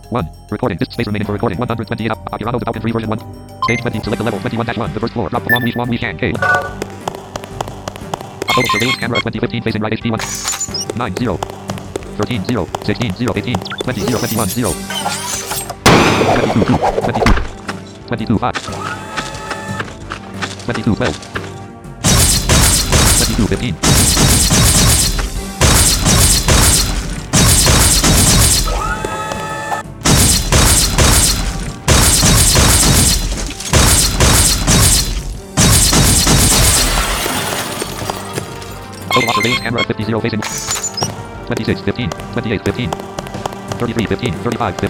1. Recording. Disk space remaining for recording. 128 up. Aperado development free version 1. Stage 20. Select the level. 21-1. The first floor. Drop. Long leash can. K. Photo surveillance camera 2015 facing right HP 1. 9 0. 13 0. 16 0. 18. 20 0. 21 0. 22 2. 22. 22 5. 22 12. 22 15. Photo surveillance camera 50 0 facing 26 15. 28 15. 33 15. 35 15.